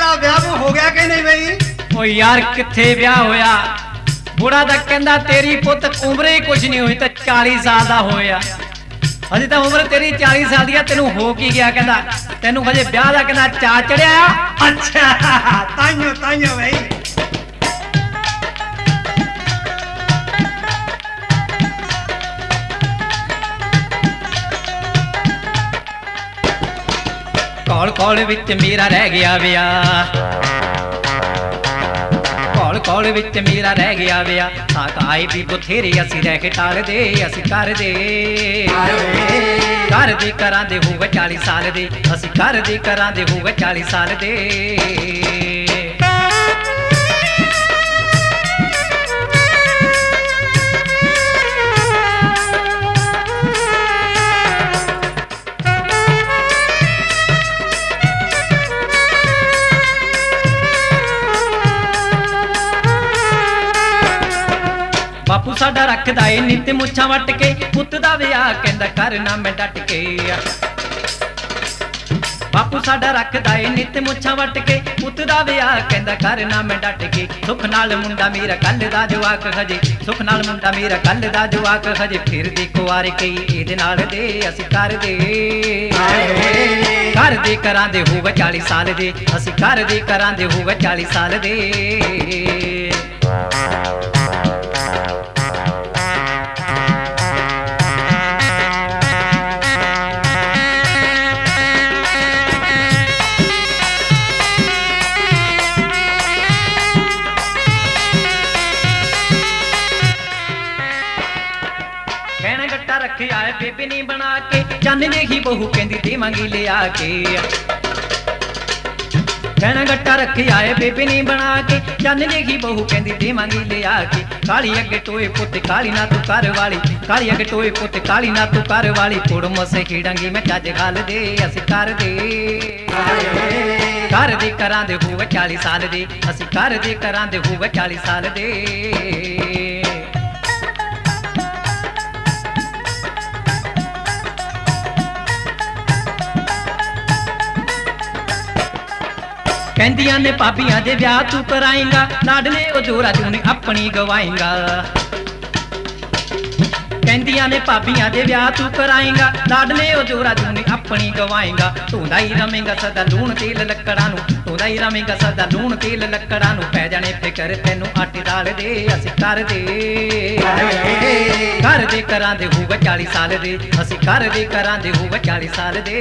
तेरा ब्याह हो गया कि नहीं बई? ओ यार किथे ब्याह होया, बुढ़ा तो कहंदा तेरी पुत उम्र ही कुछ नहीं हुई तो 40 साल का होया। हजे तो उम्र तेरी 40 साल दी, तेनू हो की गया? कहंदा तेनू हजे ब्याह दा कहंदा चा चढ़िया। अच्छा ताइयो ताइयो भाई। कौल कौल विच मेरा रह गया ब्याह, कौल कौल विच मेरा रह गया ब्याह। साक आए भी बथेरे असी रह के टाल दे, असी कर दे करां दे होवे 40 साल दे, असी कर दे करां दे होवे 40 साल दे। बापू साडा रखदा ए नित मुछां वट के, पुत दा विआह कहंदा करना मैं डट के। बापू साडा रखदा ए नित मुछां वट के, पुत दा विआह कहंदा करना मैं डट के। सुख नाल मुंडा मेरा कल दा जवाक हजे, सुख नाल मुंडा मेरा कल दा जवाक हजे। फिर दी कुआर कई इहदे नाल दे, असी कर दे करां दे होवे 40 साल दे, असी कर दे करां दे होवे 40 साल दे। कहना गट्टा रखे आए बेबे नहीं बना के, चन्न जेही बहू कहंदी देवांगी ले आके। कहना गट्टा रखे आए बेबे नहीं बना के, चन्न जेही बहू कहंदी देवांगी ले आके। काली अगे टोए पुत काली ना तू कर वाली, काली अगे टोए पुत काली ना तू कर वाली। कुड़ मसे खीड़ांगी मैं चज गाल दे, असी कर दे करां दे होवे 40 साल दे, असी कर दे करां दे होवे 40 साल दे। कहंदियां ने भाबियां दे ब्याह तू कराएंगा, लाडले ओ जोरा तू ने अपनी गवाएंगा। कहंदियां ने भाबियां दे ब्याह तू कराएंगा, लाडले ओ जोरा तू ने अपनी गवाएंगा। धोंदा ही रवेंगा सदा लूण तेल लक्कड़ां नूं, धोंदा ही रवेंगा सदा लूण तेल लक्कड़ां नूं। पै जाने फिकर तैनू आटे दाल दे, असी कर दे करां दे होवे 40 साल दे, असी कर दे करां दे होवे 40 साल दे।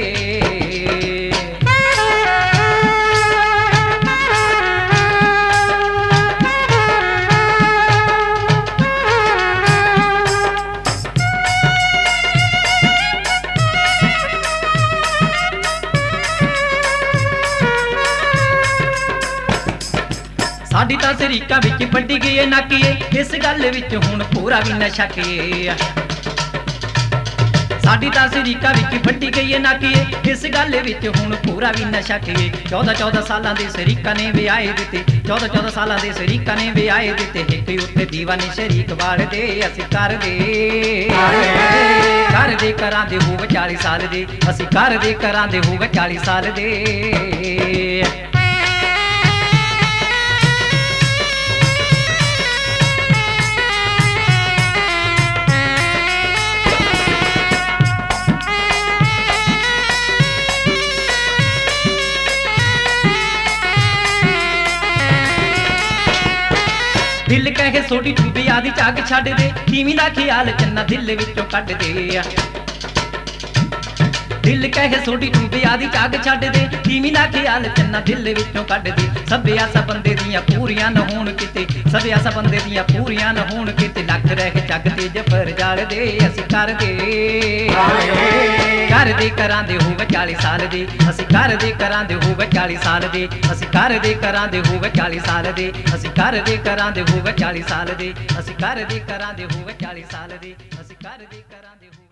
साडी तां सरीका विच वड्डी गई नाकीए, इस गल विच हुण पूरा भी न शकीए। साडी तां सरीका विच वड्डी गई नाकीए, इस गल विच हुण पूरा भी न शकीए। 14 सालां दे सरीका ने विआहे दिते, 14 सालां दे सरीका ने विआहे दिते। हिक उत्ते दीवाने शरीक वाल दे, असी कर दे करां दे होवे 40 साल दे, असी कर दे करां दे होवे 40 साल दे। दिल कहे सोडी टूबी आदि झाग छड्ड दे, किवें दा ख्याल चन्ना दिल विचों कढ दे। दिल कहे सोडी टूबी आदि झाग छड्ड दे, किवें दा ख्याल चन्ना दिल विचों कढ दे। सबे आसा बंदे दियां पूरियां न होण किते, सबे आसा बंदे दियां पूरियां न होण किते। लख रह जग ते जफर जाल दे, असी कर दे करां दे होवे 40 साल दे, असी कर दे करां दे होवे 40 साल दे, असी कर दे करां दे होवे 40 साल दे, असी कर दे करां दे होवे 40 साल दे, असी कर दे करां दे होवे 40 साल दे, असी कर दे करां दे।